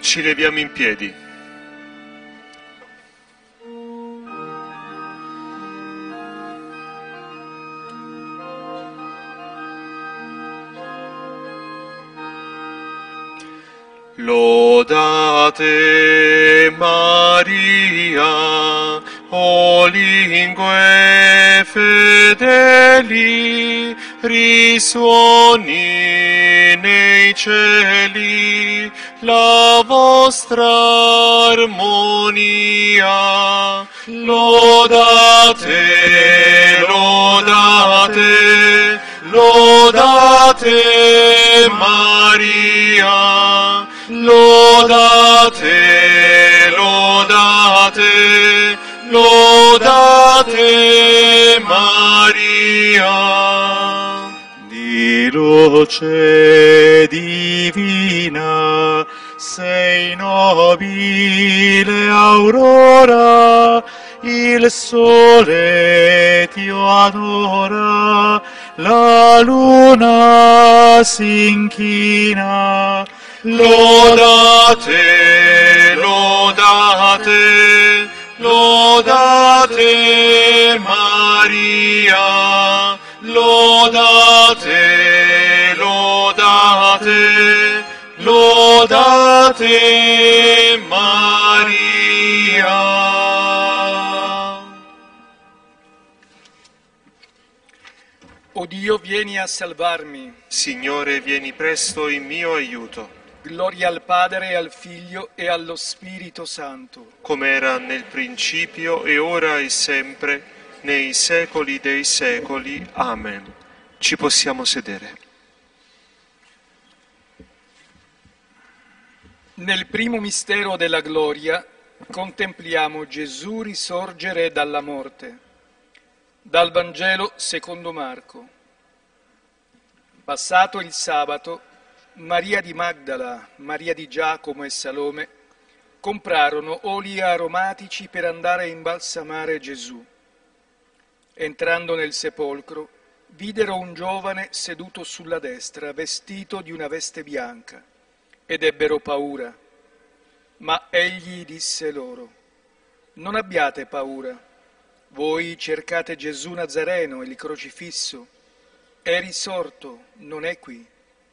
Ci leviamo in piedi. Lodate Maria, o lingue fedeli, risuoni nei cieli la vostra armonia. Lodate, lodate, lodate Maria. Lodate, lodate, lodate Maria. Di luce divina, sei nobile aurora, il sole ti adora, la luna si inchina. Lodate, lodate, lodate Maria. Lodate, lodate, lodate Maria. O Dio, vieni a salvarmi. Signore, vieni presto in mio aiuto. Gloria al Padre, al Figlio e allo Spirito Santo. Come era nel principio, e ora e sempre, nei secoli dei secoli. Amen. Ci possiamo sedere. Nel primo mistero della gloria contempliamo Gesù risorgere dalla morte. Dal Vangelo secondo Marco. Passato il sabato, Maria di Magdala, Maria di Giacomo e Salome comprarono oli aromatici per andare a imbalsamare Gesù. Entrando nel sepolcro, videro un giovane seduto sulla destra, vestito di una veste bianca, ed ebbero paura. Ma egli disse loro: non abbiate paura, voi cercate Gesù Nazareno, il crocifisso. È risorto, non è qui.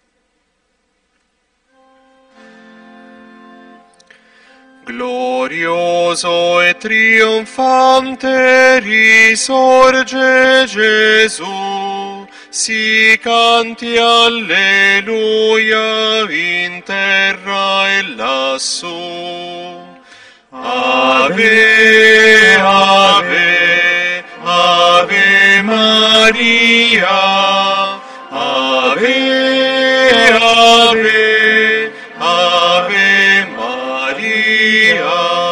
Glorioso e trionfante risorge Gesù, si canti alleluia in terra e lassù. Ave, ave, ave Maria, ave, ave, ave Maria.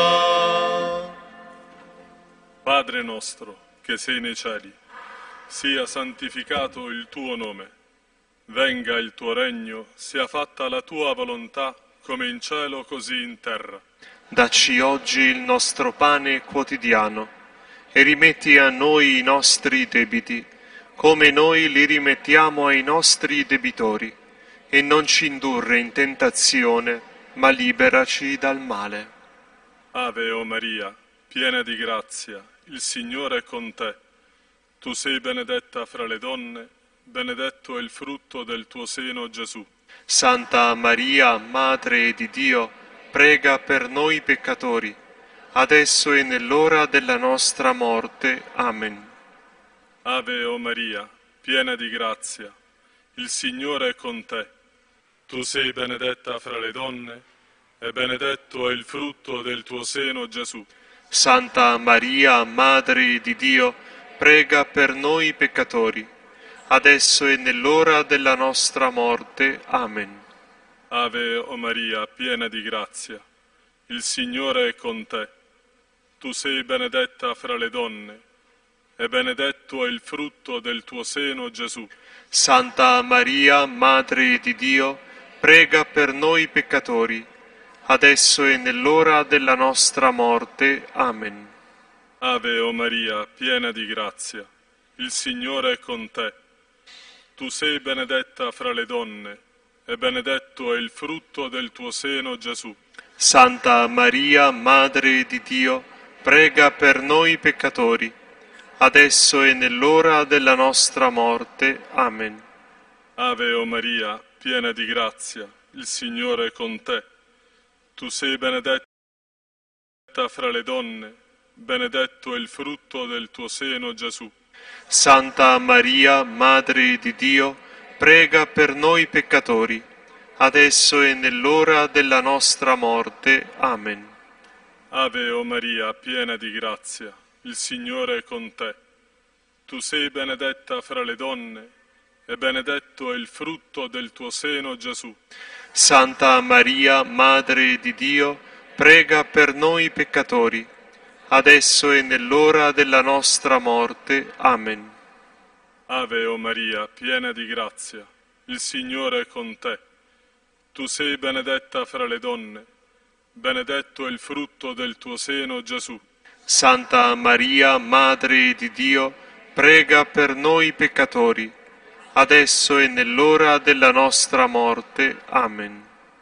Padre nostro, che sei nei cieli, sia santificato il tuo nome. Venga il tuo regno, sia fatta la tua volontà, come in cielo così in terra. Dacci oggi il nostro pane quotidiano e rimetti a noi i nostri debiti, come noi li rimettiamo ai nostri debitori, e non ci indurre in tentazione, ma liberaci dal male. Ave o Maria, piena di grazia, il Signore è con te. Tu sei benedetta fra le donne, benedetto è il frutto del tuo seno, Gesù. Santa Maria, Madre di Dio, prega per noi peccatori, adesso e nell'ora della nostra morte. Amen. Ave o Maria, piena di grazia, il Signore è con te. Tu sei benedetta fra le donne, e benedetto è il frutto del tuo seno, Gesù. Santa Maria, Madre di Dio, prega per noi peccatori, adesso e nell'ora della nostra morte. Amen. Ave o Maria, piena di grazia, il Signore è con te. Tu sei benedetta fra le donne, e benedetto è il frutto del tuo seno, Gesù. Santa Maria, Madre di Dio, prega per noi peccatori, adesso e nell'ora della nostra morte. Amen. Ave o Maria, piena di grazia, il Signore è con te. Tu sei benedetta fra le donne, e benedetto è il frutto del tuo seno, Gesù. Santa Maria, Madre di Dio, prega per noi peccatori, adesso e nell'ora della nostra morte. Amen. Ave o Maria, piena di grazia, il Signore è con te. Tu sei benedetta fra le donne, benedetto è il frutto del tuo seno, Gesù. Santa Maria, Madre di Dio, prega per noi peccatori, adesso e nell'ora della nostra morte. Amen. Ave o Maria, piena di grazia, il Signore è con te. Tu sei benedetta fra le donne, e benedetto è il frutto del tuo seno, Gesù. Santa Maria, Madre di Dio, prega per noi peccatori, adesso e nell'ora della nostra morte. Amen. Ave o Maria, piena di grazia, il Signore è con te. Tu sei benedetta fra le donne, benedetto è il frutto del tuo seno, Gesù. Santa Maria, Madre di Dio, prega per noi peccatori, adesso e nell'ora della nostra morte. Amen.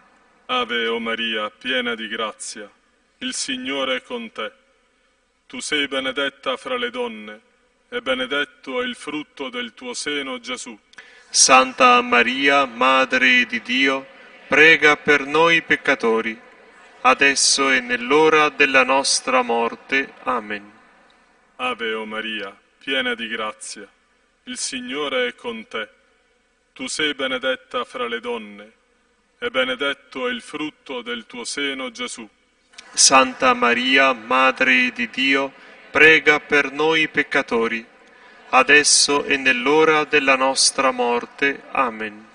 Ave o Maria, piena di grazia, il Signore è con te. Tu sei benedetta fra le donne, e benedetto è il frutto del tuo seno, Gesù. Santa Maria, Madre di Dio, prega per noi peccatori, adesso e nell'ora della nostra morte. Amen. Ave o Maria, piena di grazia, il Signore è con te. Tu sei benedetta fra le donne, e benedetto è il frutto del tuo seno, Gesù. Santa Maria, Madre di Dio, prega per noi peccatori, adesso e nell'ora della nostra morte. Amen.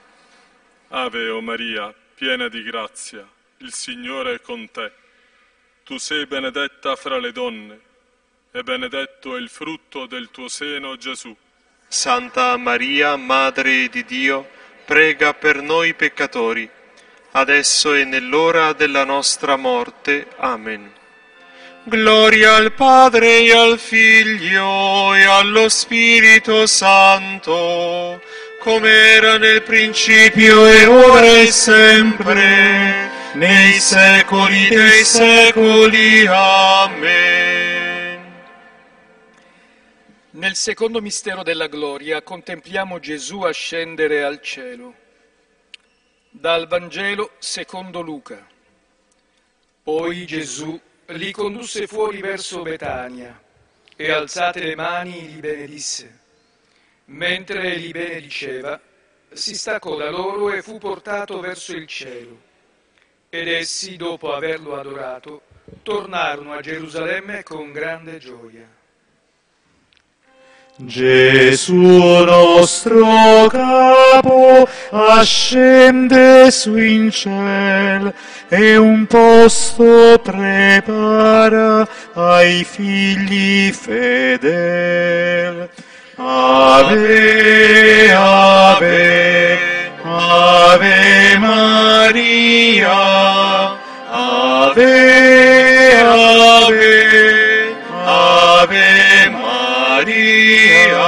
Ave o Maria, piena di grazia, il Signore è con te. Tu sei benedetta fra le donne, e benedetto è il frutto del tuo seno, Gesù. Santa Maria, Madre di Dio, prega per noi peccatori, adesso e nell'ora della nostra morte. Amen. Gloria al Padre e al Figlio e allo Spirito Santo, come era nel principio e ora e sempre, nei secoli dei secoli. Amen. Nel secondo mistero della gloria contempliamo Gesù ascendere al cielo. Dal Vangelo secondo Luca. Poi Gesù li condusse fuori verso Betania e alzate le mani li benedisse. Mentre li benediceva, si staccò da loro e fu portato verso il cielo. Ed essi, dopo averlo adorato, tornarono a Gerusalemme con grande gioia. Gesù nostro capo ascende su in ciel e un posto prepara ai figli fedel. Ave, ave, ave Maria, ave, ave, ave Maria.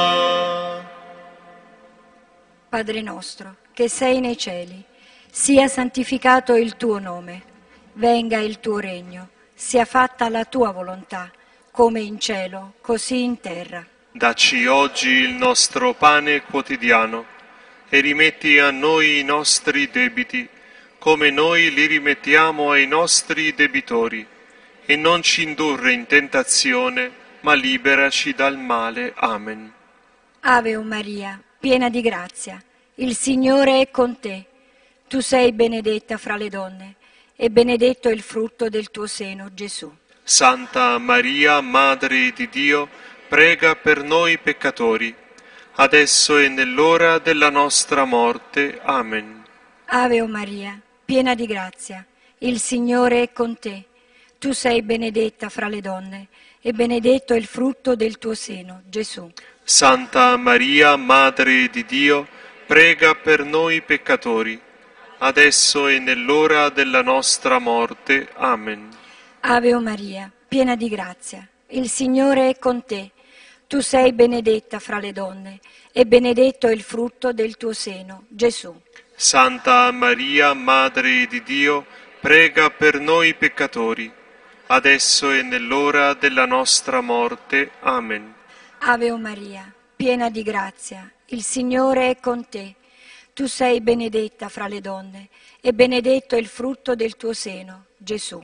Padre nostro, che sei nei cieli, sia santificato il tuo nome, venga il tuo regno, sia fatta la tua volontà, come in cielo, così in terra. Dacci oggi il nostro pane quotidiano e rimetti a noi i nostri debiti, come noi li rimettiamo ai nostri debitori, e non ci indurre in tentazione, ma liberaci dal male. Amen. Ave o Maria, piena di grazia, il Signore è con te. Tu sei benedetta fra le donne, e benedetto è il frutto del tuo seno, Gesù. Santa Maria, Madre di Dio, prega per noi peccatori, adesso e nell'ora della nostra morte. Amen. Ave o Maria, piena di grazia, il Signore è con te. Tu sei benedetta fra le donne, e benedetto è il frutto del tuo seno, Gesù. Santa Maria, Madre di Dio, prega per noi peccatori, adesso e nell'ora della nostra morte. Amen. Ave o Maria, piena di grazia, il Signore è con te. Tu sei benedetta fra le donne, e benedetto è il frutto del tuo seno, Gesù. Santa Maria, Madre di Dio, prega per noi peccatori, adesso e nell'ora della nostra morte. Amen. Ave o Maria, piena di grazia, il Signore è con te. Tu sei benedetta fra le donne, e benedetto è il frutto del tuo seno, Gesù.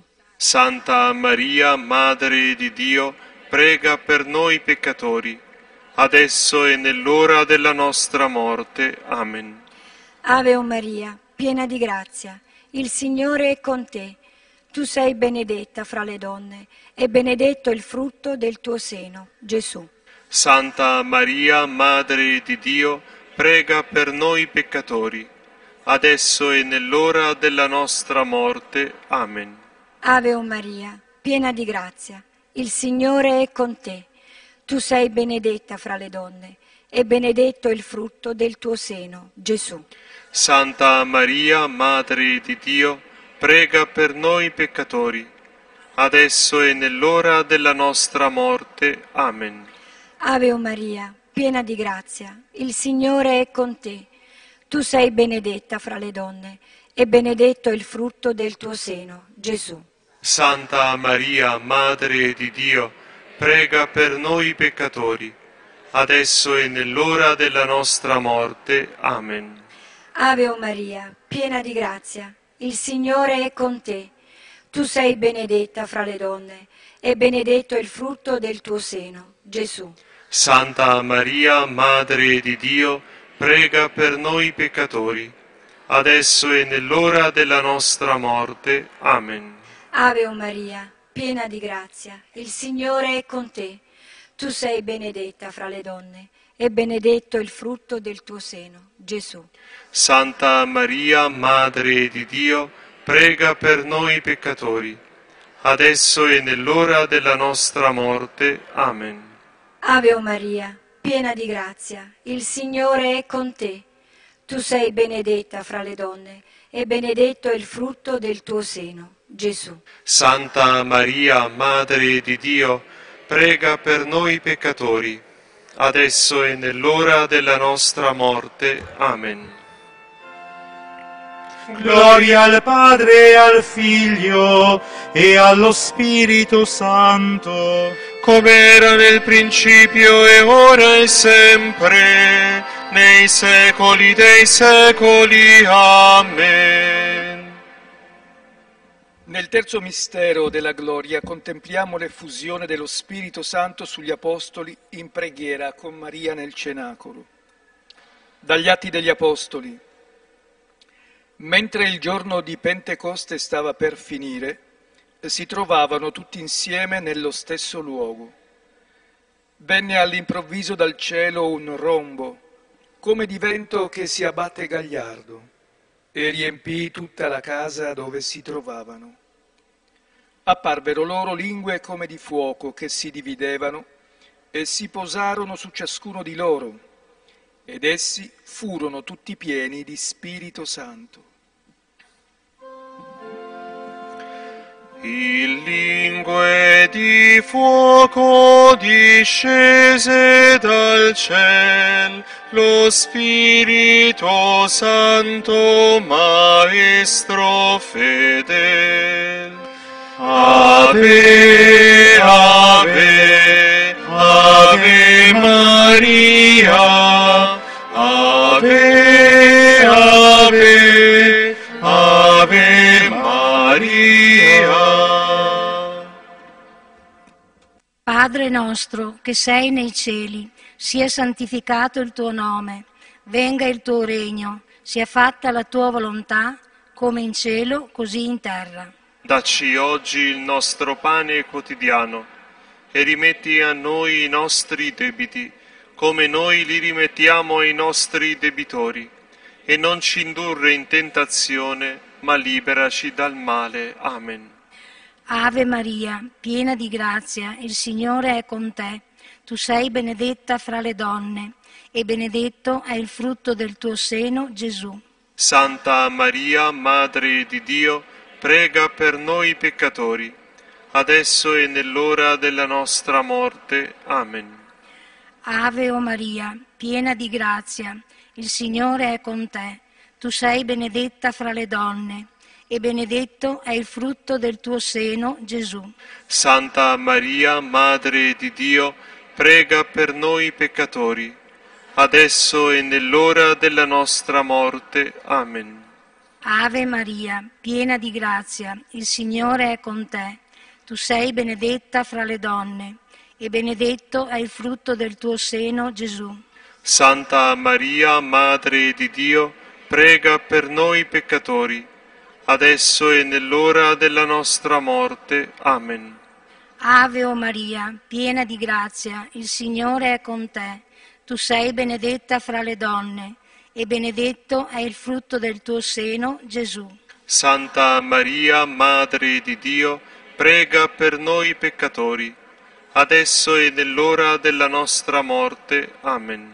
Santa Maria, Madre di Dio, prega per noi peccatori, adesso e nell'ora della nostra morte. Amen. Ave o Maria, piena di grazia, il Signore è con te. Tu sei benedetta fra le donne, e benedetto è il frutto del tuo seno, Gesù. Santa Maria, Madre di Dio, prega per noi peccatori, adesso e nell'ora della nostra morte. Amen. Ave o Maria, piena di grazia, il Signore è con te. Tu sei benedetta fra le donne, e benedetto è il frutto del tuo seno, Gesù. Santa Maria, Madre di Dio, prega per noi peccatori, adesso e nell'ora della nostra morte. Amen. Ave o Maria, piena di grazia, il Signore è con te. Tu sei benedetta fra le donne, e benedetto è il frutto del tuo seno, Gesù. Santa Maria, Madre di Dio, prega per noi peccatori, adesso e nell'ora della nostra morte. Amen. Ave o Maria, piena di grazia, il Signore è con te. Tu sei benedetta fra le donne, e benedetto è il frutto del tuo seno, Gesù. Santa Maria, Madre di Dio, prega per noi peccatori, adesso e nell'ora della nostra morte. Amen. Ave o Maria, piena di grazia, il Signore è con te. Tu sei benedetta fra le donne, e benedetto è il frutto del tuo seno, Gesù. Santa Maria, Madre di Dio, prega per noi peccatori, adesso e nell'ora della nostra morte. Amen. Ave o Maria, piena di grazia, il Signore è con te. Tu sei benedetta fra le donne, e benedetto è il frutto del tuo seno, Gesù. Santa Maria, Madre di Dio, prega per noi peccatori, adesso e nell'ora della nostra morte. Amen. Gloria al Padre, al Figlio e allo Spirito Santo, come era nel principio e ora e sempre, nei secoli dei secoli. Amen. Nel terzo mistero della gloria contempliamo l'effusione dello Spirito Santo sugli Apostoli in preghiera con Maria nel cenacolo. Dagli Atti degli Apostoli. Mentre il giorno di Pentecoste stava per finire, si trovavano tutti insieme nello stesso luogo. Venne all'improvviso dal cielo un rombo, come di vento che si abbatte gagliardo, e riempì tutta la casa dove si trovavano. Apparvero loro lingue come di fuoco che si dividevano e si posarono su ciascuno di loro, ed essi furono tutti pieni di Spirito Santo. In lingue di fuoco discese dal ciel lo Spirito Santo, Maestro fedel. Ave, Ave, Ave Maria, Ave, Ave, Ave Maria. Padre nostro che sei nei cieli, sia santificato il tuo nome, venga il tuo regno, sia fatta la tua volontà, come in cielo, così in terra. Dacci oggi il nostro pane quotidiano e rimetti a noi i nostri debiti, come noi li rimettiamo ai nostri debitori, e non ci indurre in tentazione, ma liberaci dal male. Amen. Ave Maria, piena di grazia, il Signore è con te. Tu sei benedetta fra le donne, e benedetto è il frutto del tuo seno, Gesù. Santa Maria, Madre di Dio, prega per noi peccatori, adesso e nell'ora della nostra morte. Amen. Ave o Maria, piena di grazia, il Signore è con te. Tu sei benedetta fra le donne, e benedetto è il frutto del tuo seno, Gesù. Santa Maria, Madre di Dio, prega per noi peccatori, adesso e nell'ora della nostra morte. Amen. Ave Maria, piena di grazia, il Signore è con te. Tu sei benedetta fra le donne, e benedetto è il frutto del tuo seno, Gesù. Santa Maria, Madre di Dio, prega per noi peccatori, adesso e nell'ora della nostra morte. Amen. Ave o Maria, piena di grazia, il Signore è con te. Tu sei benedetta fra le donne, e benedetto è il frutto del tuo seno, Gesù. Santa Maria, Madre di Dio, prega per noi peccatori, adesso e nell'ora della nostra morte. Amen.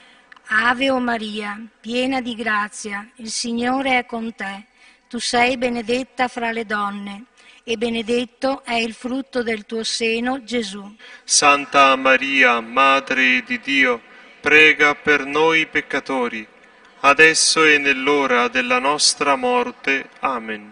Ave o Maria, piena di grazia, il Signore è con te. Tu sei benedetta fra le donne, e benedetto è il frutto del tuo seno, Gesù. Santa Maria, Madre di Dio, prega per noi peccatori, adesso e nell'ora della nostra morte. Amen.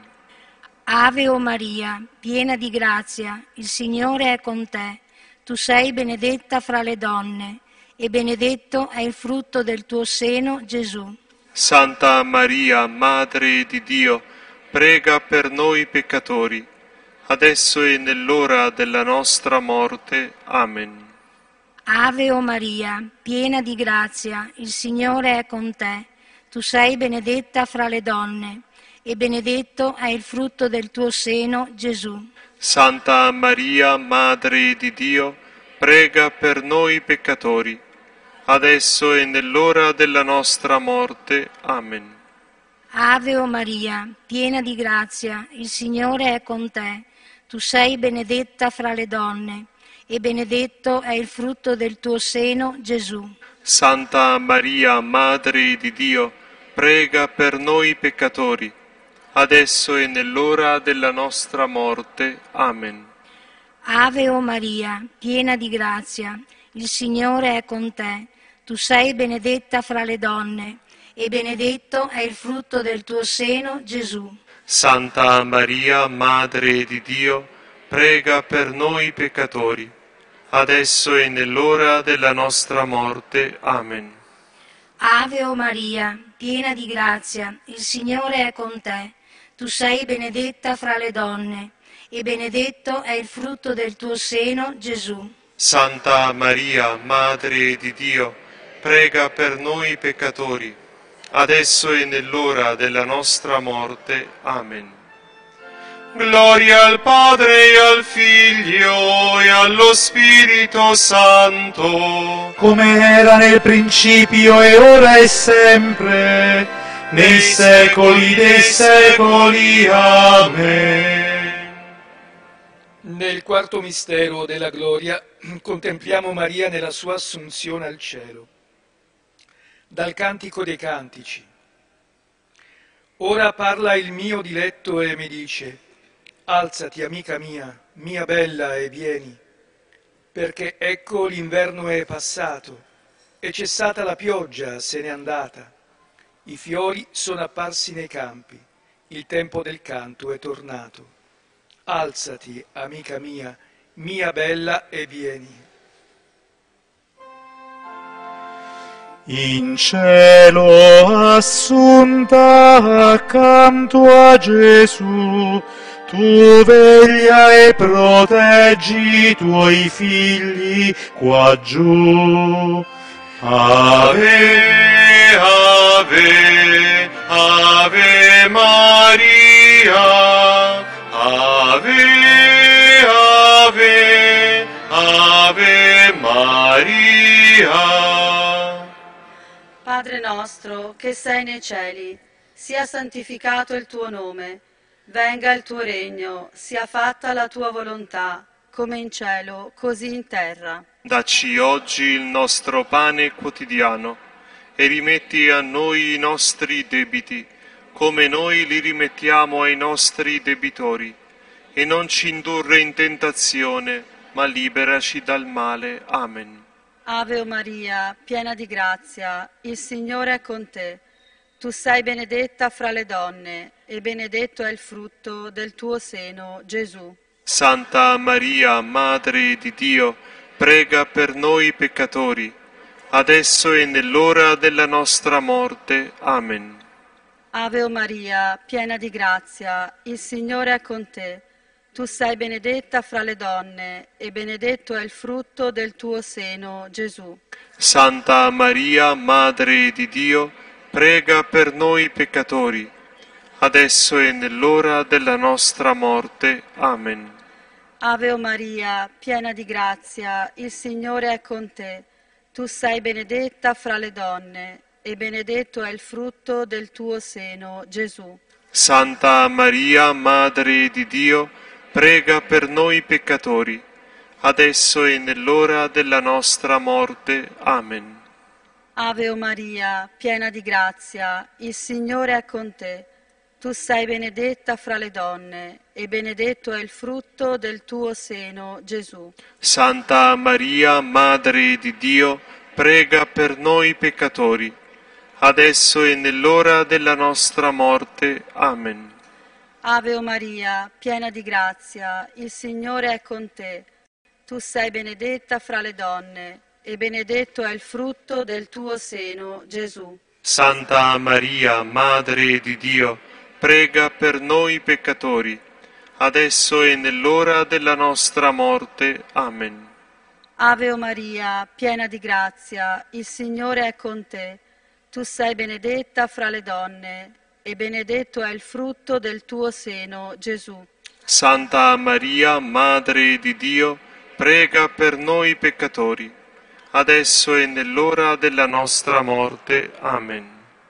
Ave o Maria, piena di grazia, il Signore è con te. Tu sei benedetta fra le donne, e benedetto è il frutto del tuo seno, Gesù. Santa Maria, Madre di Dio, prega per noi peccatori, adesso e nell'ora della nostra morte. Amen. Ave o Maria, piena di grazia, il Signore è con te. Tu sei benedetta fra le donne, e benedetto è il frutto del tuo seno, Gesù. Santa Maria, Madre di Dio, prega per noi peccatori, adesso e nell'ora della nostra morte. Amen. Ave o Maria, piena di grazia, il Signore è con te. Tu sei benedetta fra le donne, e benedetto è il frutto del tuo seno, Gesù. Santa Maria, Madre di Dio, prega per noi peccatori, adesso e nell'ora della nostra morte. Amen. Ave o Maria, piena di grazia, il Signore è con te. Tu sei benedetta fra le donne, e benedetto è il frutto del tuo seno, Gesù. Santa Maria, Madre di Dio, prega per noi peccatori, adesso e nell'ora della nostra morte. Amen. Ave o Maria, piena di grazia, il Signore è con te. Tu sei benedetta fra le donne, e benedetto è il frutto del tuo seno, Gesù. Santa Maria, Madre di Dio, prega per noi peccatori, adesso e nell'ora della nostra morte. Amen. Gloria al Padre e al Figlio e allo Spirito Santo, come era nel principio e ora e sempre, nei secoli dei secoli. Amen. Nel quarto mistero della gloria contempliamo Maria nella sua assunzione al cielo. Dal Cantico dei Cantici. Ora parla il mio diletto e mi dice: alzati, amica mia, mia bella, e vieni, perché ecco l'inverno è passato, è cessata la pioggia, se n'è andata, i fiori sono apparsi nei campi, il tempo del canto è tornato. Alzati, amica mia, mia bella, e vieni. In cielo assunta accanto a Gesù, tu veglia e proteggi i tuoi figli qua giù. Ave, ave, ave Maria, ave, ave, ave Maria. Padre nostro, che sei nei cieli, sia santificato il tuo nome, venga il tuo regno, sia fatta la tua volontà, come in cielo, così in terra. Dacci oggi il nostro pane quotidiano e rimetti a noi i nostri debiti, come noi li rimettiamo ai nostri debitori, e non ci indurre in tentazione, ma liberaci dal male. Amen. Ave Maria, piena di grazia, il Signore è con te. Tu sei benedetta fra le donne, e benedetto è il frutto del tuo seno, Gesù. Santa Maria, Madre di Dio, prega per noi peccatori, adesso e nell'ora della nostra morte. Amen. Ave Maria, piena di grazia, il Signore è con te. Tu sei benedetta fra le donne, e benedetto è il frutto del tuo seno, Gesù. Santa Maria, Madre di Dio, prega per noi peccatori, adesso e nell'ora della nostra morte. Amen. Ave Maria, piena di grazia, il Signore è con te. Tu sei benedetta fra le donne, e benedetto è il frutto del tuo seno, Gesù. Santa Maria, Madre di Dio, prega per noi peccatori, adesso e nell'ora della nostra morte. Amen. Ave Maria, piena di grazia, il Signore è con te. Tu sei benedetta fra le donne, e benedetto è il frutto del tuo seno, Gesù. Santa Maria, Madre di Dio, prega per noi peccatori, adesso e nell'ora della nostra morte. Amen. Ave Maria, piena di grazia, il Signore è con te. Tu sei benedetta fra le donne, e benedetto è il frutto del tuo seno, Gesù. Santa Maria, Madre di Dio, prega per noi peccatori, adesso e nell'ora della nostra morte. Amen. Ave Maria, piena di grazia, il Signore è con te. Tu sei benedetta fra le donne, e benedetto è il frutto del tuo seno, Gesù. Santa Maria, Madre di Dio, prega per noi peccatori, adesso e nell'ora della nostra morte. Amen.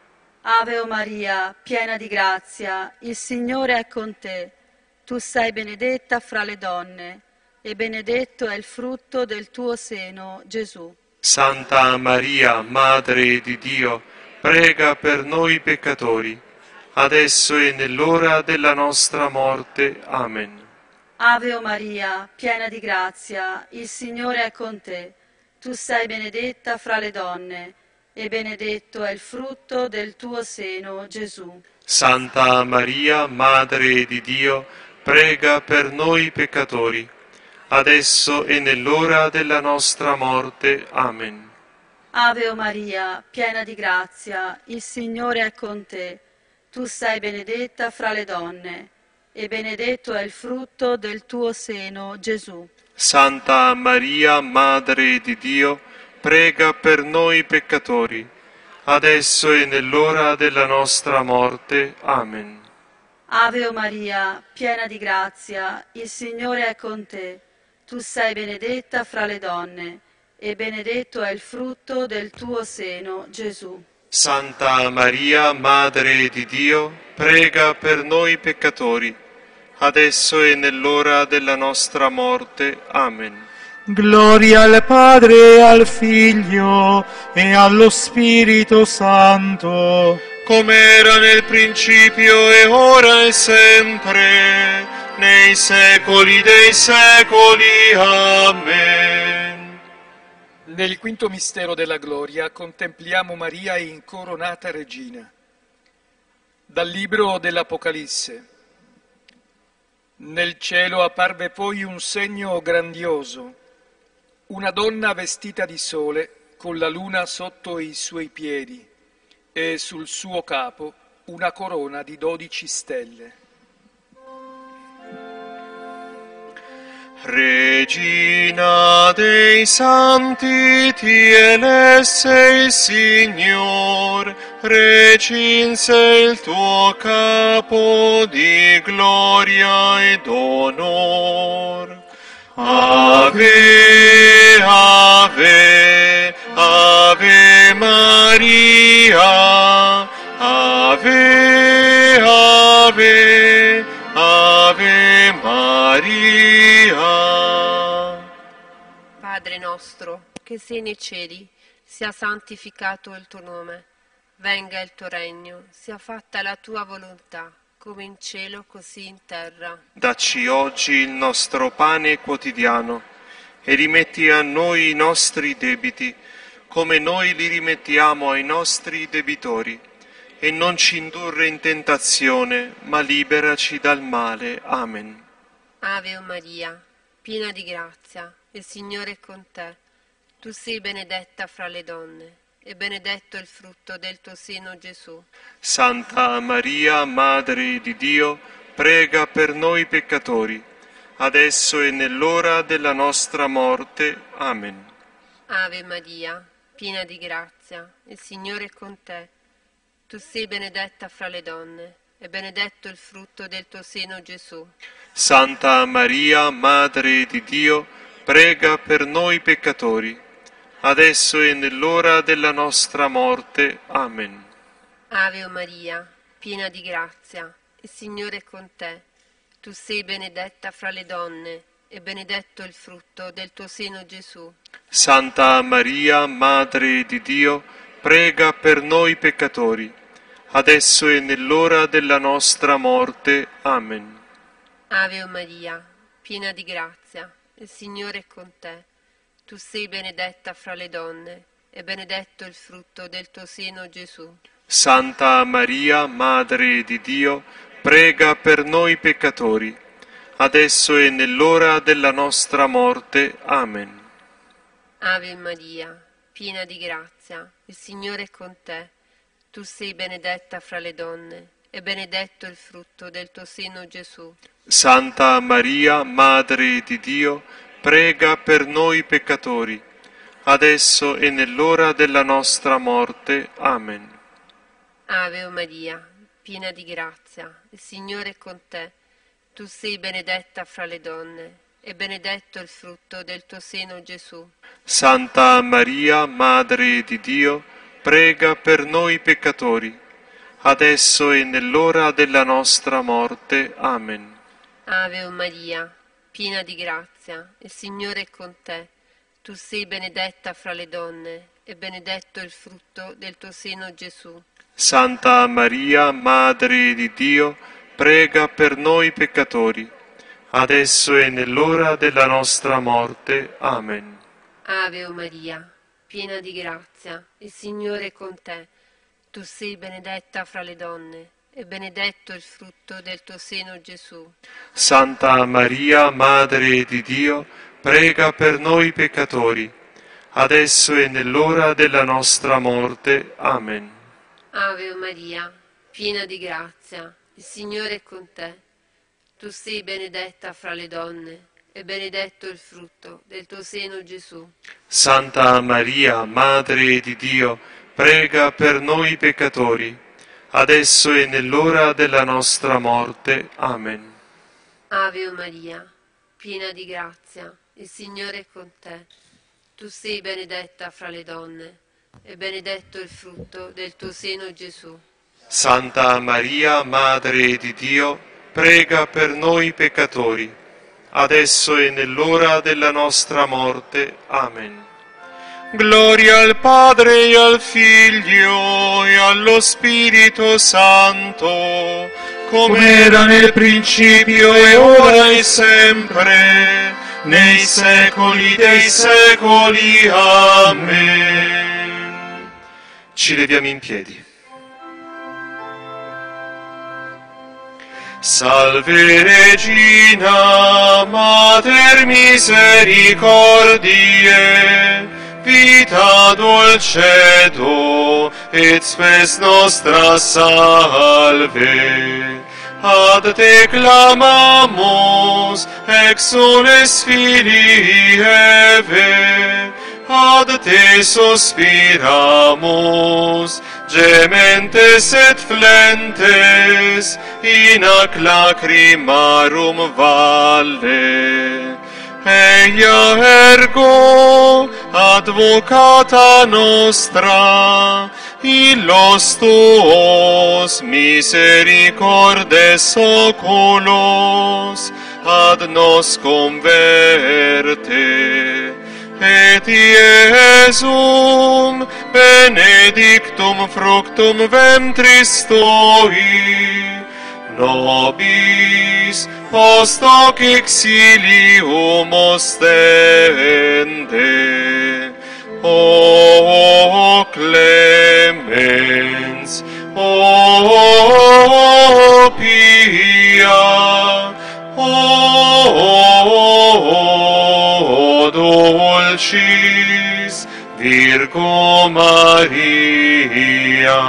Ave Maria, piena di grazia, il Signore è con te. Tu sei benedetta fra le donne, e benedetto è il frutto del tuo seno, Gesù. Santa Maria, Madre di Dio, prega per noi peccatori, adesso e nell'ora della nostra morte. Amen. Ave Maria, piena di grazia, il Signore è con te. Tu sei benedetta fra le donne, e benedetto è il frutto del tuo seno, Gesù. Santa Maria, Madre di Dio, prega per noi peccatori, adesso e nell'ora della nostra morte. Amen. Ave Maria, piena di grazia, il Signore è con te. Tu sei benedetta fra le donne, e benedetto è il frutto del tuo seno, Gesù. Santa Maria, Madre di Dio, prega per noi peccatori, adesso e nell'ora della nostra morte. Amen. Ave Maria, piena di grazia, il Signore è con te. Tu sei benedetta fra le donne, e benedetto è il frutto del tuo seno, Gesù. Santa Maria, Madre di Dio, prega per noi peccatori, adesso e nell'ora della nostra morte. Amen. Gloria al Padre, al Figlio e allo Spirito Santo, come era nel principio e ora e sempre, nei secoli dei secoli. Amen. Nel quinto mistero della gloria contempliamo Maria incoronata regina. Dal libro dell'Apocalisse. Nel cielo apparve poi un segno grandioso, una donna vestita di sole con la luna sotto i suoi piedi e sul suo capo una corona di 12 stelle. Regina dei santi, ti elesse il Signor, recinse il tuo capo di gloria ed onor. Ave, ave, ave Maria, ave, ave, ave Maria. Padre nostro, che sei nei cieli, sia santificato il tuo nome. Venga il tuo regno, sia fatta la tua volontà, come in cielo così in terra. Dacci oggi il nostro pane quotidiano e rimetti a noi i nostri debiti, come noi li rimettiamo ai nostri debitori. e non ci indurre in tentazione, ma liberaci dal male. Amen. Ave Maria, piena di grazia, il Signore è con te. Tu sei benedetta fra le donne, e benedetto il frutto del tuo seno, Gesù. Santa Maria, Madre di Dio, prega per noi peccatori, adesso e nell'ora della nostra morte. Amen. Ave Maria, piena di grazia, il Signore è con te. Tu sei benedetta fra le donne, e benedetto il frutto del tuo seno, Gesù. Santa Maria, Madre di Dio, prega per noi peccatori, adesso e nell'ora della nostra morte. Amen. Ave Maria, piena di grazia, il Signore è con te. Tu sei benedetta fra le donne, e benedetto il frutto del tuo seno, Gesù. Santa Maria, Madre di Dio, prega per noi peccatori, adesso e nell'ora della nostra morte. Amen. Ave Maria, piena di grazia, il Signore è con te. Tu sei benedetta fra le donne, e benedetto il frutto del tuo seno, Gesù. Santa Maria, Madre di Dio, prega per noi peccatori, adesso e nell'ora della nostra morte. Amen. Ave Maria, piena di grazia, il Signore è con te. Tu sei benedetta fra le donne, e benedetto il frutto del tuo seno, Gesù. Santa Maria, Madre di Dio, prega per noi peccatori, adesso e nell'ora della nostra morte. Amen. Ave Maria, piena di grazia, il Signore è con te. Tu sei benedetta fra le donne, e benedetto il frutto del tuo seno, Gesù. Santa Maria, Madre di Dio, prega per noi peccatori, adesso e nell'ora della nostra morte. Amen. Ave Maria, piena di grazia, il Signore è con te. Tu sei benedetta fra le donne, e benedetto il frutto del tuo seno, Gesù. Santa Maria, Madre di Dio, prega per noi peccatori, adesso e nell'ora della nostra morte. Amen. Ave Maria, piena di grazia, il Signore è con te. Tu sei benedetta fra le donne, e benedetto il frutto del tuo seno, Gesù. Santa Maria, Madre di Dio, prega per noi peccatori, adesso e nell'ora della nostra morte. Amen. Ave Maria, piena di grazia, il Signore è con te. Tu sei benedetta fra le donne, e benedetto il frutto del tuo seno, Gesù. Santa Maria, Madre di Dio, prega per noi peccatori, adesso e nell'ora della nostra morte. Amen. Ave Maria, piena di grazia, il Signore è con te. Tu sei benedetta fra le donne, e benedetto il frutto del tuo seno, Gesù. Santa Maria, Madre di Dio, prega per noi peccatori, adesso e nell'ora della nostra morte. Amen. Gloria al Padre e al Figlio e allo Spirito Santo, come era nel principio e ora e sempre, nei secoli dei secoli. Amen. Ci leviamo in piedi. Salve Regina, Mater misericordiae, vita dulcedo, et spes nostra salve. Ad te clamamus, exules filii Eve, ad te sospiramus, gementes et flentes, in ac lacrimarum valle. Eia ergo, advocata nostra, illos tuos misericordes oculos, ad nos converte. Et Iesum benedictum fructum ventris tui, nobis post hoc exilium ostende. O clemens, o o dulcis Virgo Maria.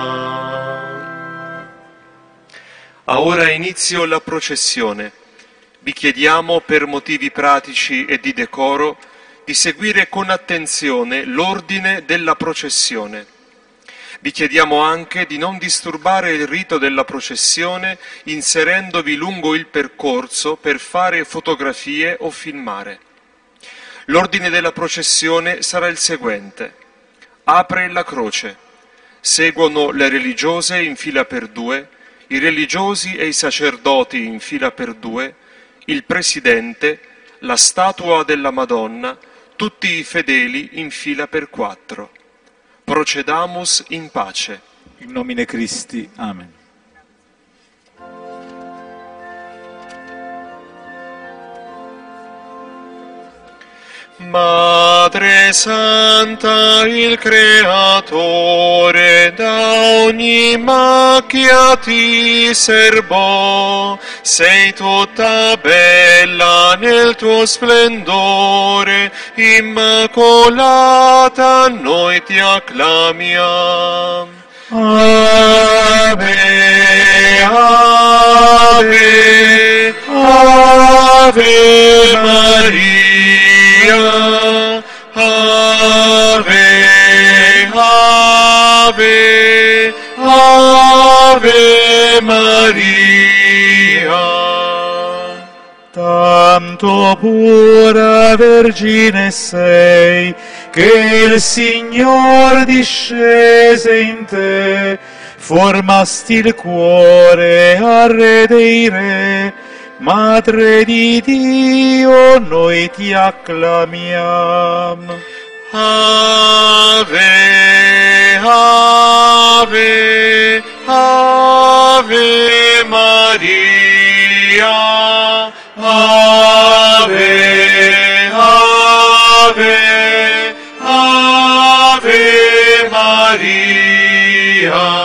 Ha ora inizio la processione. Vi chiediamo, per motivi pratici e di decoro, di seguire con attenzione l'ordine della processione. Vi chiediamo anche di non disturbare il rito della processione inserendovi lungo il percorso per fare fotografie o filmare. L'ordine della processione sarà il seguente. Apre la croce. Seguono le religiose in fila per due, i religiosi e i sacerdoti in fila per due, il presidente, la statua della Madonna, tutti i fedeli in fila per quattro. Procedamus in pace. In nomine Christi. Amen. Madre Santa, il Creatore da ogni macchia ti serbò, sei tutta bella nel tuo splendore, immacolata noi ti acclamiamo. Ave, Ave, Ave Maria. Ave, Ave, Ave Maria. Tanto pura Vergine sei, che il Signor discese in te, formasti il cuore al Re dei Re. Madre di Dio, noi ti acclamiamo. Ave, Ave, Ave Maria. Ave, Ave, Ave Maria.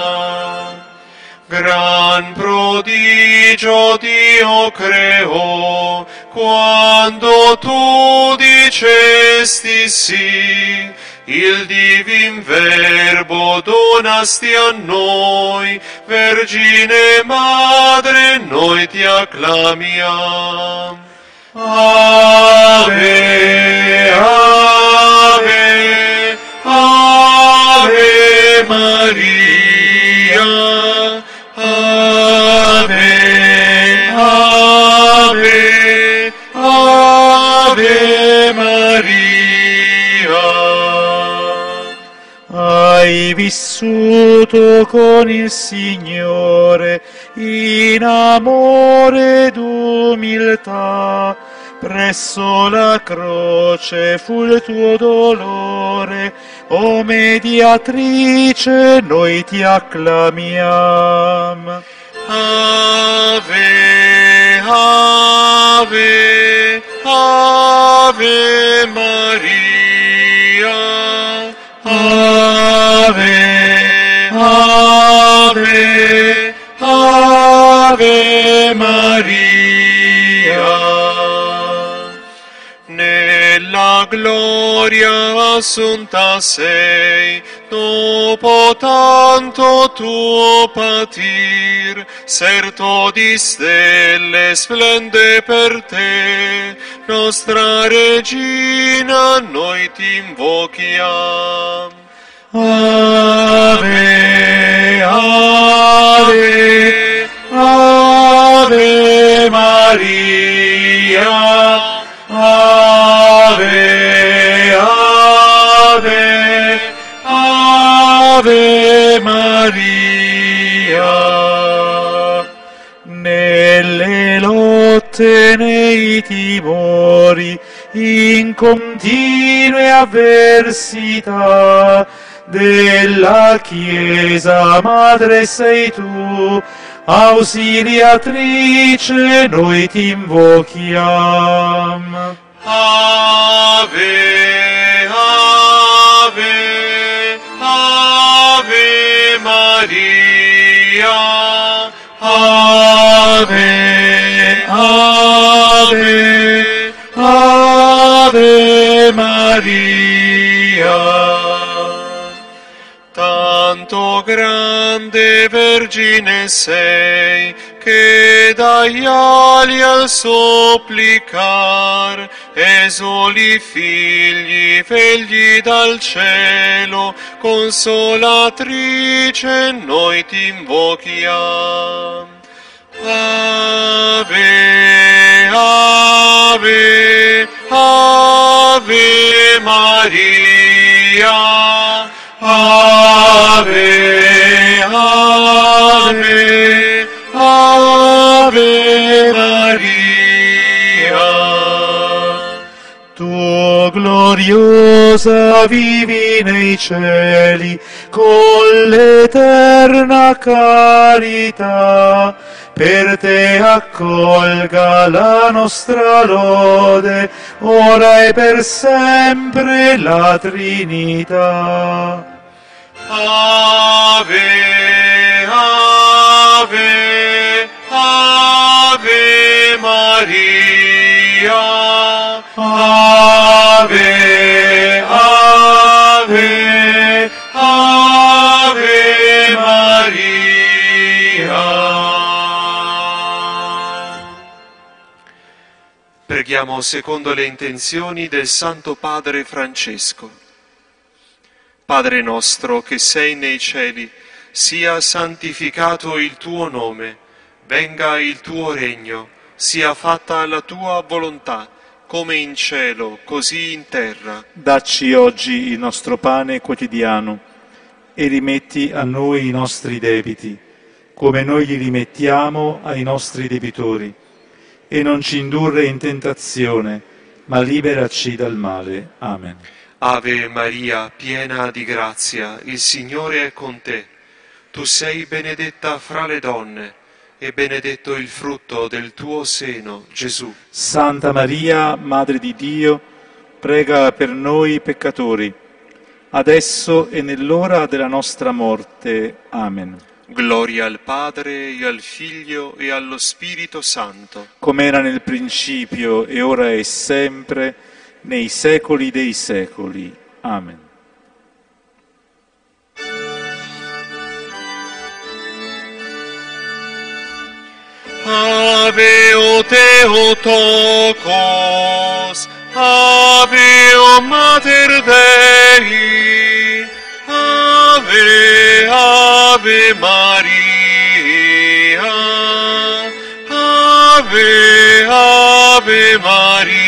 Gran prodigio Dio creò, quando tu dicesti sì, il divin Verbo donasti a noi, Vergine Madre, noi ti acclamiamo. Ave, Ave, Ave Maria. Ave, Ave, Ave Maria. Hai vissuto con il Signore in amore ed umiltà, presso la croce fu il tuo dolore, o mediatrice noi ti acclamiamo. Ave, Ave, Ave Maria. Ave, Ave, Ave Maria. Nella gloria assunta sei, dopo tanto tuo patir, serto di stelle splende per te, nostra Regina noi ti invochiamo. Ave, Ave, Ave Maria. Ave, Ave, Ave Maria. Nelle lotte, nei timori, in continue avversità della Chiesa, Madre sei tu, ausiliatrice noi ti invochiamo. Ave, Ave, Ave Maria. Ave, Ave, Ave Ave Maria. Tanto grande Vergine sei, che dagli ali al supplicar esuli figli vegli dal cielo, consolatrice noi ti invochiamo. Ave, Ave, Ave Maria. Ave, Ave, Ave Maria. Tu gloriosa vivi nei cieli con l'eterna carità. Per te accolga la nostra lode, ora e per sempre la Trinità. Ave, Ave, Ave Maria. Ave, Ave, Ave Maria. Preghiamo secondo le intenzioni del Santo Padre Francesco. Padre nostro che sei nei cieli, sia santificato il tuo nome, venga il tuo regno, sia fatta la tua volontà, come in cielo, così in terra. Dacci oggi il nostro pane quotidiano e rimetti a noi i nostri debiti, come noi li rimettiamo ai nostri debitori. E non ci indurre in tentazione, ma liberaci dal male. Amen. Ave Maria, piena di grazia, il Signore è con te. Tu sei benedetta fra le donne, e benedetto il frutto del tuo seno, Gesù. Santa Maria, Madre di Dio, prega per noi peccatori, adesso e nell'ora della nostra morte. Amen. Gloria al Padre, e al Figlio, e allo Spirito Santo. Come era nel principio, e ora e sempre, nei secoli dei secoli. Amen. Ave o Theotokos, Ave o Mater Dei, Ave, Ave Maria, Ave, Ave Maria.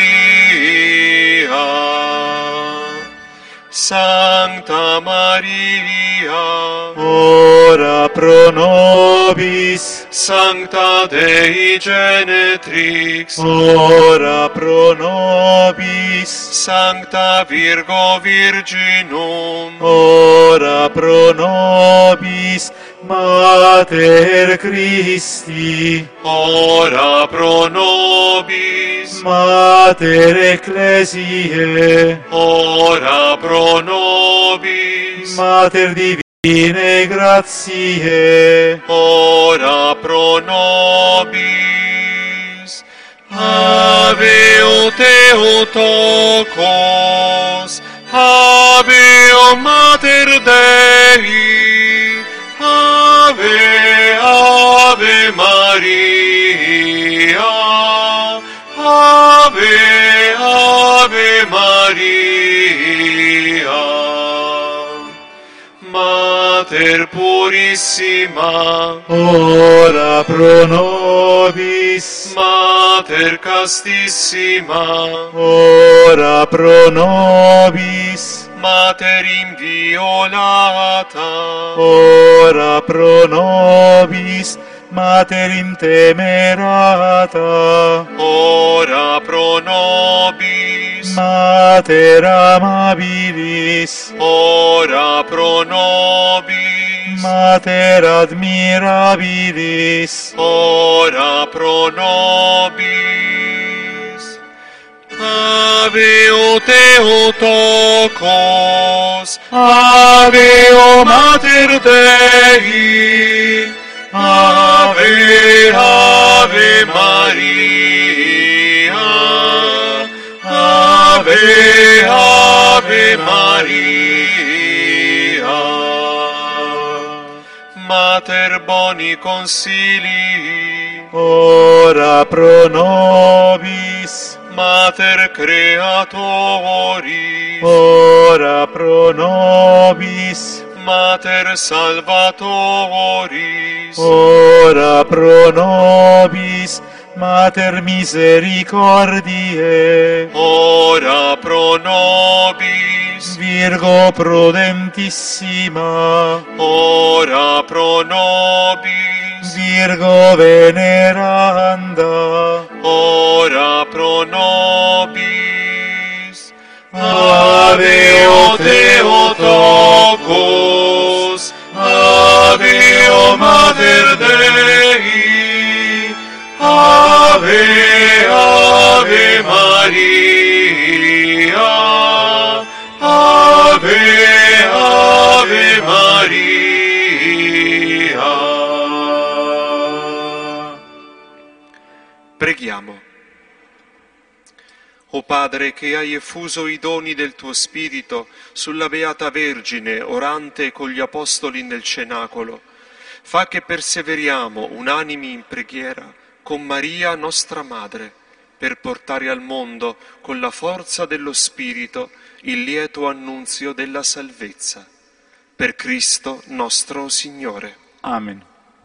Sancta Maria, ora pro nobis. Sancta Dei Genetrix, Ora pro nobis. Sancta Virgo Virginum, Ora pro nobis. Mater Christi. ora pro nobis, Mater Ecclesiae. ora pro nobis, Mater Divine Gratiae. ora pro nobis. Ave o Theotokos, Ave o Mater Dei, Ave, Ave Maria, Ave, Ave Maria. Mater purissima, Ora pro nobis. Mater castissima, Ora pro nobis. Mater inviolata, Ora pro nobis. Mater intemerata. ora pro nobis, Mater amabilis. ora pro nobis, Mater admirabilis. ora pro nobis. Ave o Theotokos, Ave o Mater Dei, Ave, Ave Maria, Ave, Ave, Ave Maria. Mater boni consilii, ora pro nobis. Mater Creatoris, Ora pro nobis. Mater Salvatoris, Ora pro nobis. Mater misericordiae. ora pro nobis, Virgo prudentissima. ora pro nobis, Virgo veneranda. ora pro nobis. Ave o Theotokos, Ave o Mater Dei, Ave, Ave Maria, Ave, Ave Maria. Preghiamo. O Padre, che hai effuso i doni del tuo Spirito sulla Beata Vergine, orante con gli Apostoli nel cenacolo, fa che perseveriamo unanimi in preghiera con Maria nostra Madre, per portare al mondo, con la forza dello Spirito, il lieto annunzio della salvezza. Per Cristo nostro Signore. Amen.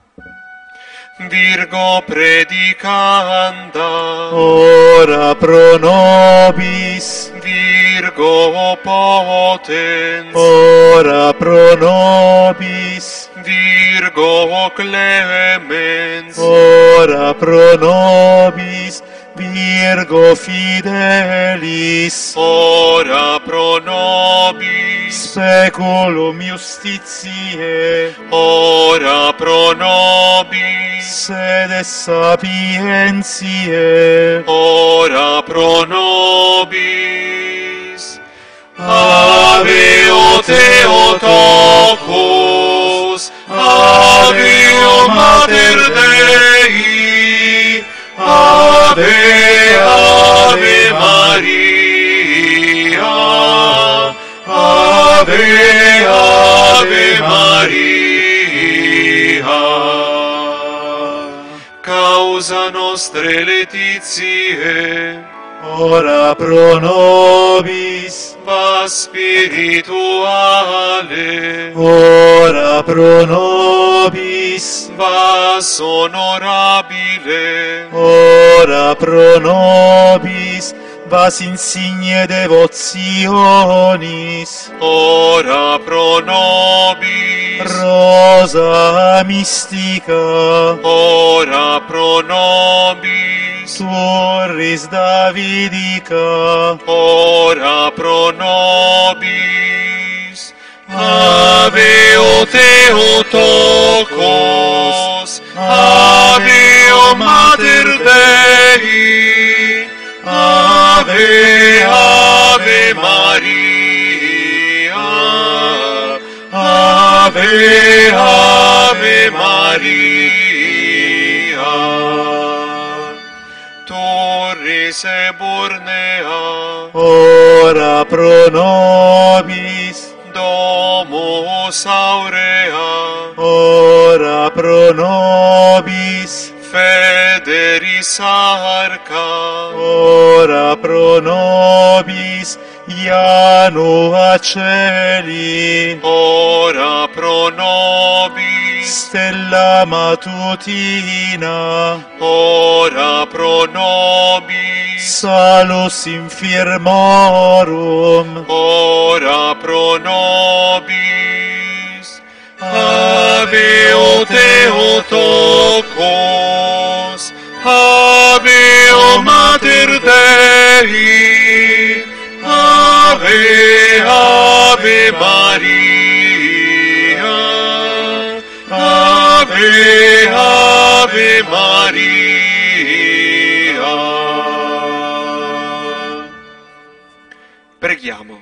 Virgo predicanda, Ora pro nobis. Virgo potens, Ora pro nobis. Virgo clemens, Ora pro nobis. Virgo fidelis. ora pro nobis, Speculum justitiae. ora pro nobis, Sede sapientiae. ora pro nobis. Ave o Theotokos, Ave o Mater Dei, Ave, Ave Maria, Ave, Ave Maria. Causa nostre laetitiae, Ora pro nobis. va spirituale, Ora pro nobis. vas onorabile, Ora pro nobis. Vas insigne devotionis. ora pro nobis, Rosa mystica. ora pro nobis, Turris Davidica. ora pro nobis. Ave o Theotokos, Ave o Mater Dei, Ave, Ave Maria, Ave, Ave Maria. Turris eburnea, Ora pro nobis. Domus aurea, Ora pro nobis. Federis arca, Ora pro nobis. Janua celi. ora pro nobis, Stella matutina. ora pro nobis, Salus infirmorum. ora pro nobis. Ave o Theotokos, Ave o Mater Dei, Ave, Ave Maria, Ave, Ave Maria. Preghiamo.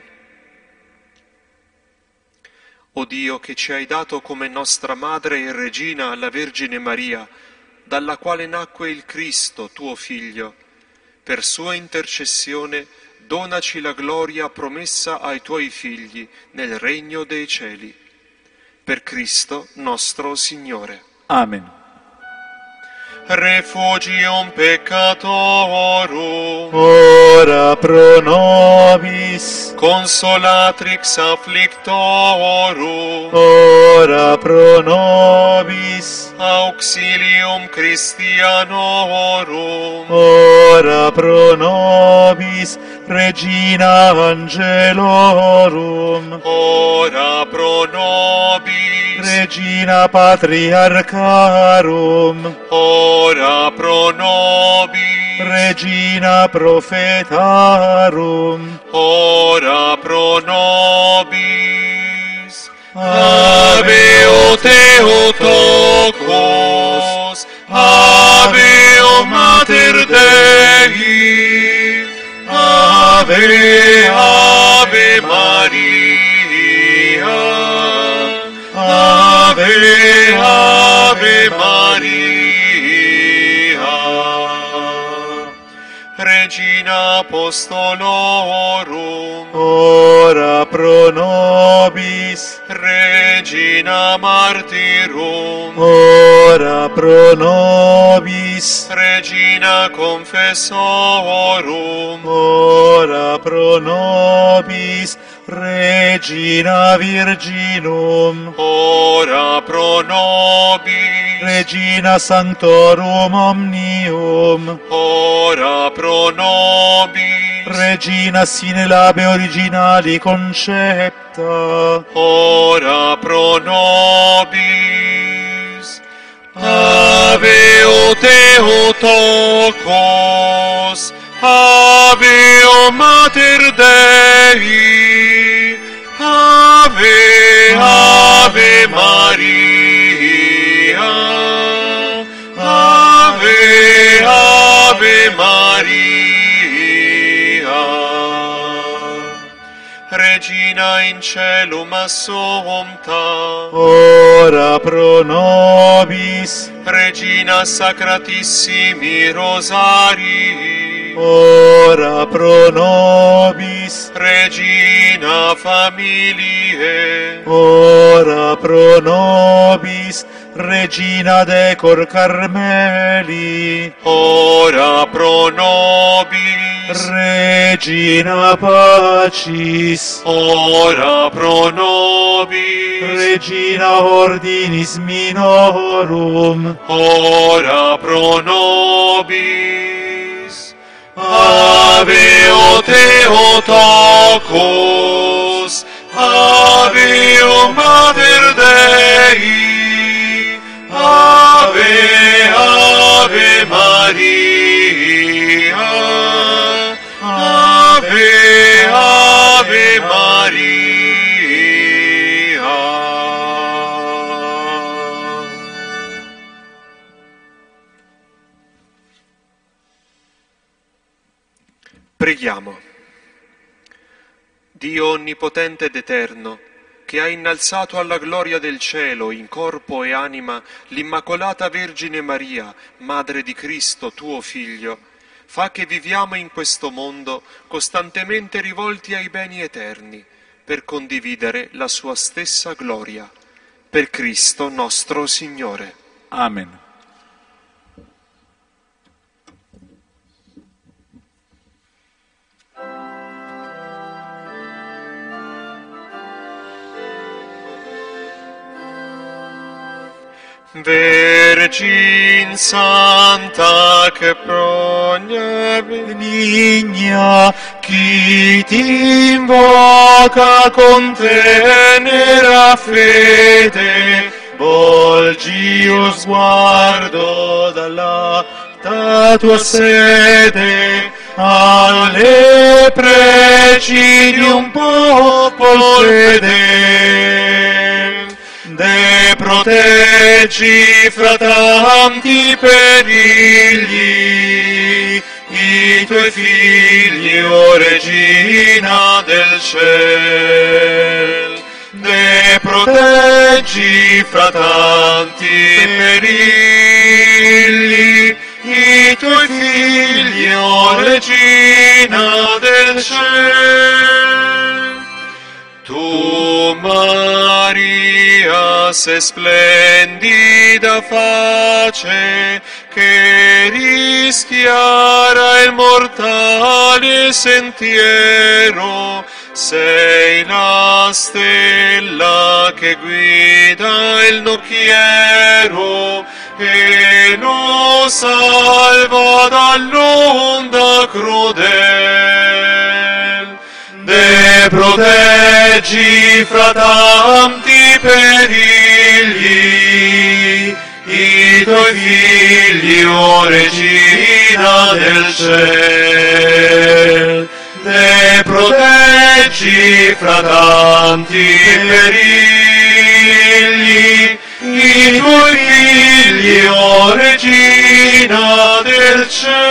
O Dio, che ci hai dato come nostra Madre e Regina la Vergine Maria, dalla quale nacque il Cristo, tuo Figlio, per sua intercessione donaci la gloria promessa ai tuoi figli nel regno dei cieli. Per Cristo nostro Signore. Amen. Refugium peccatorum, Ora pro nobis, consolatrix afflictorum, ora pro nobis, auxilium Christianorum, ora pro nobis, Regina Angelorum, ora pro nobis, Regina Patriarcharum, ora pro nobis, Regina Prophetarum, ora pro nobis. Ave o Theotokos, Ave o Mater Dei, Ave, Ave Maria, Ave, Ave Maria, Regina Apostolorum, ora pro nobis, Regina Martyrum, ora pro nobis, Regina Confessorum, ora pro nobis, Regina Virginum, ora pro nobis, Regina Sanctorum Omnium, ora pro nobis, Regina sine labe originali concepta, ora pro nobis. Ave o Theotokos, Ave o Mater Dei, Ave, Ave Maria, Ave, Ave Maria, Regina in celum assumpta, ora pro nobis, Regina Sacratissimi Rosarii, ora pro nobis, Regina Familiae, ora pro nobis, Regina Decor Carmeli, ora pro nobis, Regina Pacis, ora pro nobis, Regina Ordinis Minorum, ora pro nobis. Ave o Theotokos, Ave o Mater Dei, Ave, Ave Maria, Ave, Ave Maria. Preghiamo. Dio onnipotente ed eterno, che ha innalzato alla gloria del cielo, in corpo e anima, l'Immacolata Vergine Maria, Madre di Cristo, tuo Figlio, fa che viviamo in questo mondo costantemente rivolti ai beni eterni, per condividere la sua stessa gloria. Per Cristo nostro Signore. Amen. Vergine Santa che progna Benigna, chi ti invoca con tenera fede, volgi lo sguardo dall'alta tua sede alle preci di un popolo fedele. De proteggi fra tanti perigli i tuoi figli, o Regina del ciel. De proteggi fra tanti perigli i tuoi figli, figlio, regina del cielo. Tu, Maria, sei splendida face, che rischiara il mortale sentiero, sei la stella che guida il nocchiero e lo salva dall'onda crudel. De proteggi fra tanti perigli i tuoi figli, o regina del ciel. Te proteggi fra tanti perigli i tuoi figli, o regina del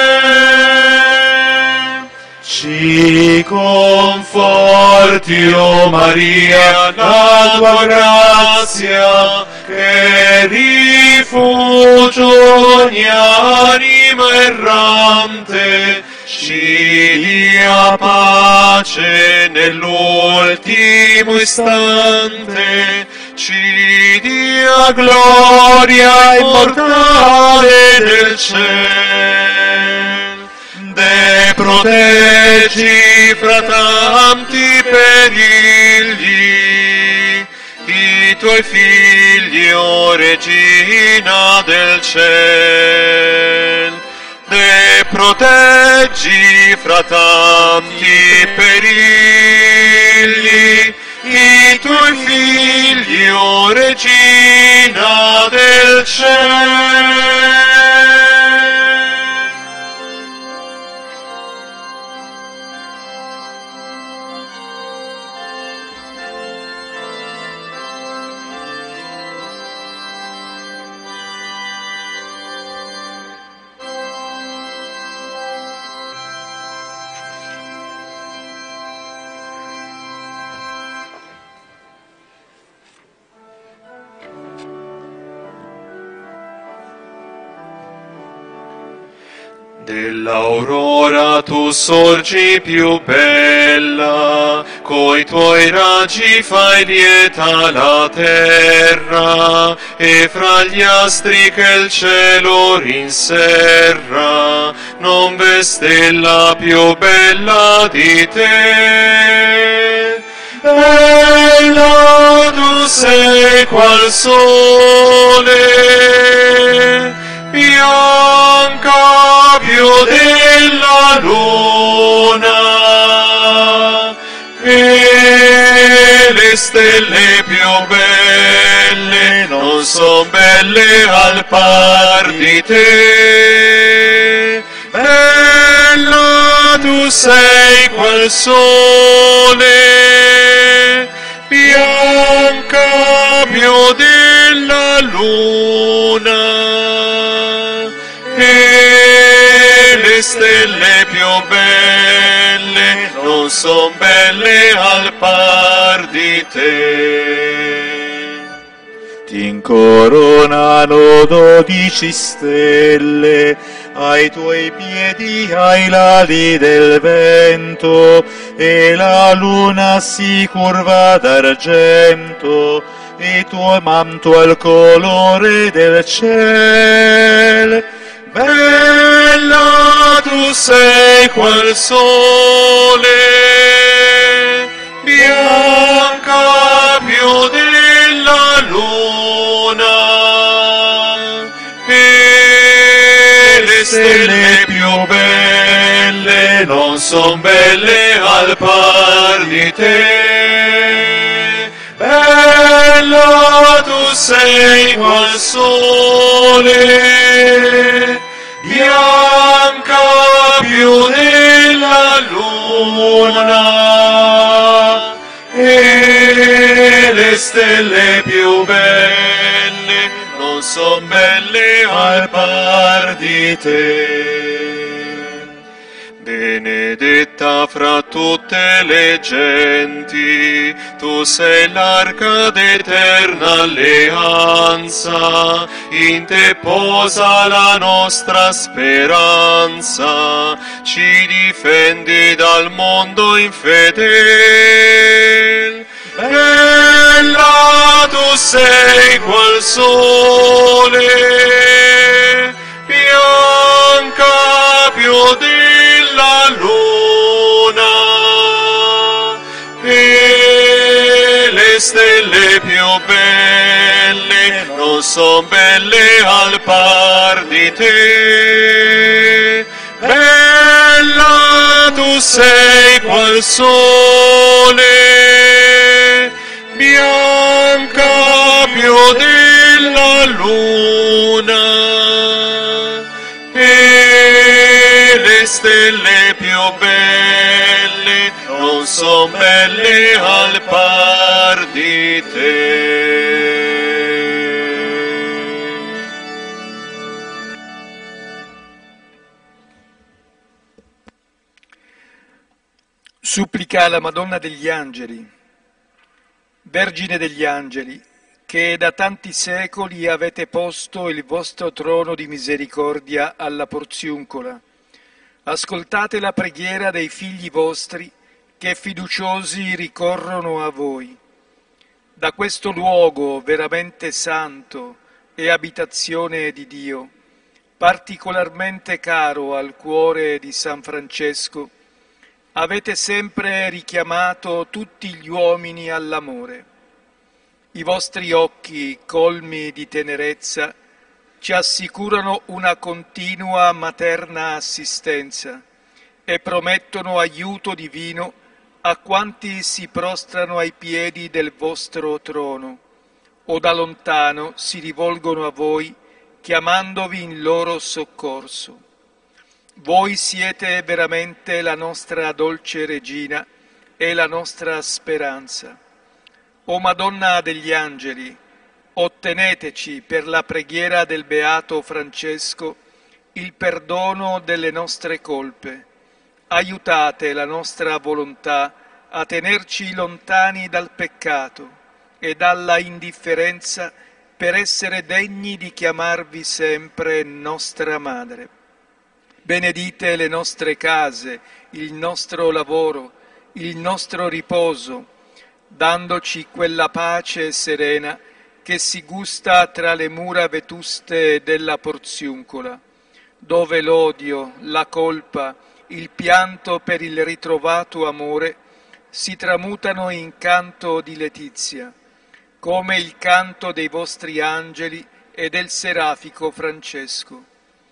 ciel. Ci conforti, o Maria, la tua grazia, che rifugio ogni anima errante, ci dia pace nell'ultimo istante, ci dia gloria immortale del ciel. De proteggi fra tanti perigli i tuoi figli, o regina del ciel. De proteggi fra tanti perigli i tuoi figli, o regina del ciel. Dell'aurora tu sorgi più bella, coi tuoi raggi fai lieta la terra, e fra gli astri che il cielo rinserra, non v'è stella più bella di te. Bella tu sei qual sole, bianca più della luna, e le stelle più belle non son belle al par di te. Bella tu sei qual sole, bianca più della luna, e le stelle più belle non son belle al par di te. Ti incoronano 12 stelle, ai tuoi piedi hai l'ali del vento, e la luna si curva d'argento, e tuo manto è il colore del ciel. Bella tu sei qual sole, bianca più della luna, e le stelle più belle non son belle al par di te. Bella tu sei qual sole, bianca più della luna, e le stelle più belle non son belle al par di te. benedetta fra tutte le genti, tu sei l'arca d'eterna alleanza, in te posa la nostra speranza, ci difendi dal mondo infedel. Bella tu sei qual sole, bianca più della luna, e le stelle più belle non son belle al par di te. Bella tu sei qual sole, bianca più della luna, e le stelle più belle non son belle al par di te. Supplica alla Madonna degli Angeli. Vergine degli Angeli, che da tanti secoli avete posto il vostro trono di misericordia alla Porziuncola, ascoltate la preghiera dei figli vostri che fiduciosi ricorrono a voi. Da questo luogo veramente santo e abitazione di Dio, particolarmente caro al cuore di San Francesco, avete sempre richiamato tutti gli uomini all'amore. I vostri occhi, colmi di tenerezza, ci assicurano una continua materna assistenza e promettono aiuto divino a quanti si prostrano ai piedi del vostro trono o da lontano si rivolgono a voi chiamandovi in loro soccorso. Voi siete veramente la nostra dolce regina e la nostra speranza. O Madonna degli Angeli, otteneteci per la preghiera del Beato Francesco il perdono delle nostre colpe. Aiutate la nostra volontà a tenerci lontani dal peccato e dalla indifferenza per essere degni di chiamarvi sempre nostra Madre. Benedite le nostre case, il nostro lavoro, il nostro riposo, dandoci quella pace serena che si gusta tra le mura vetuste della Porziuncola, dove l'odio, la colpa, il pianto per il ritrovato amore si tramutano in canto di letizia, come il canto dei vostri angeli e del serafico Francesco.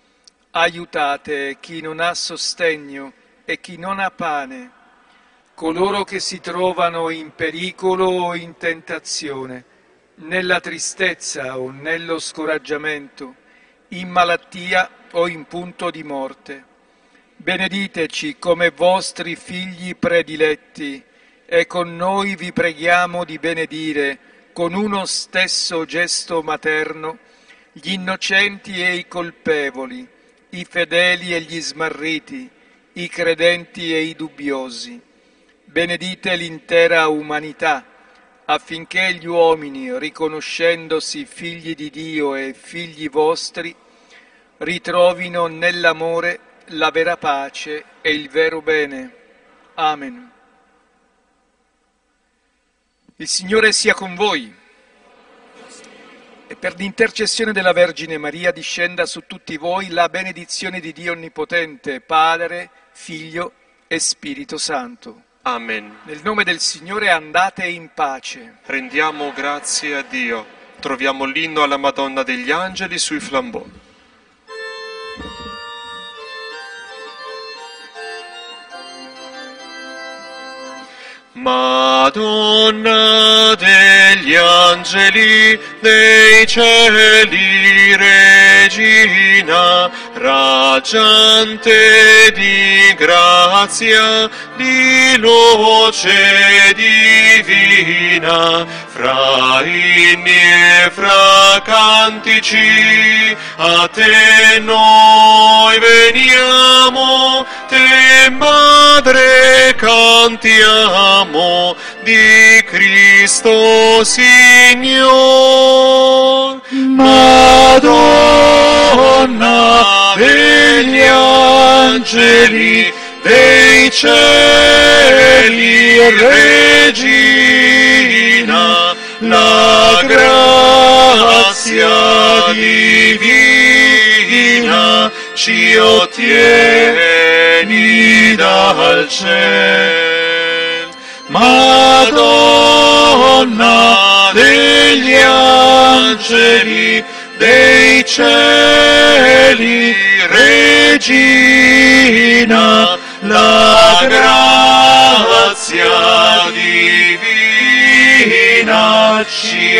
Aiutate chi non ha sostegno e chi non ha pane, coloro che si trovano in pericolo o in tentazione, nella tristezza o nello scoraggiamento, in malattia o in punto di morte. Benediteci come vostri figli prediletti e con noi vi preghiamo di benedire con uno stesso gesto materno gli innocenti e i colpevoli, i fedeli e gli smarriti, i credenti e i dubbiosi. Benedite l'intera umanità, affinché gli uomini, riconoscendosi figli di Dio e figli vostri, ritrovino nell'amore la vera pace e il vero bene. Amen. Il Signore sia con voi. E per l'intercessione della Vergine Maria discenda su tutti voi la benedizione di Dio Onnipotente, Padre, Figlio e Spirito Santo. Amen. Nel nome del Signore andate in pace. Rendiamo grazie a Dio. Troviamo l'inno alla Madonna degli Angeli sui flambò. Madonna degli angeli, dei cieli regina, raggiante di grazia, di luce divina, fra inni e fra cantici, a te noi veniamo, te, Madre, cantiamo di Cristo Signor. Madonna degli angeli, dei cieli, Regina, la grazia divina ci ottieni dal cielo. Madonna degli angeli, dei cieli, Regina, la grazia divina ci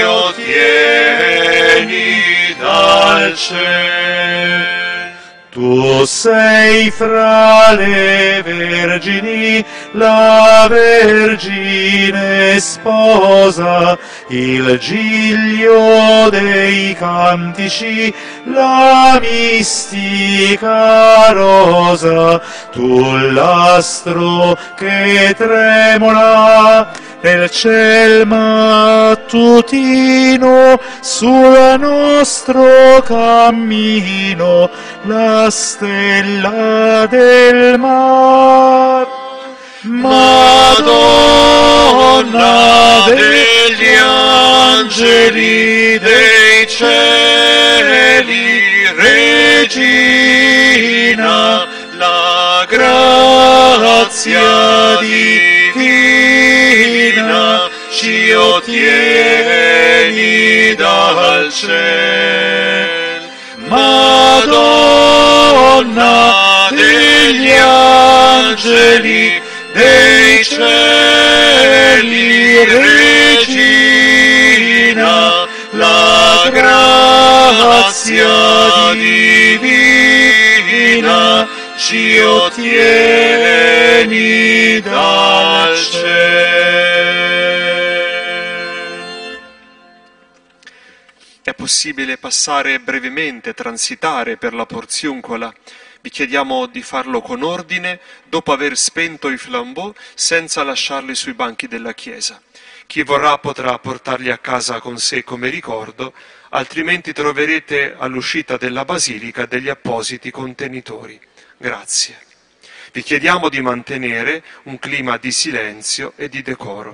ottieni dal cielo. Tu sei fra le vergini, la Vergine sposa, il giglio dei cantici, la mistica rosa, tu l'astro che tremola nel ciel mattutino, sul nostro cammino, la stella del mar. Madonna degli angeli, dei cieli, Regina, la grazia divina ci ottieni dal cielo. Madonna degli angeli, dei cieli, Regina, la grazia divina ci ottieni dal cielo. È possibile passare brevemente, transitare per la porziuncola. Vi chiediamo di farlo con ordine, dopo aver spento i flambeau, senza lasciarli sui banchi della chiesa. Chi vorrà potrà portarli a casa con sé come ricordo, altrimenti troverete all'uscita della basilica degli appositi contenitori. Grazie. Vi chiediamo di mantenere un clima di silenzio e di decoro.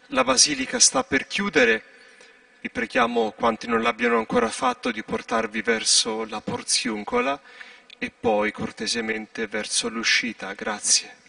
La basilica sta per chiudere, vi preghiamo quanti non l'abbiano ancora fatto di portarvi verso la porziuncola e poi cortesemente verso l'uscita. Grazie.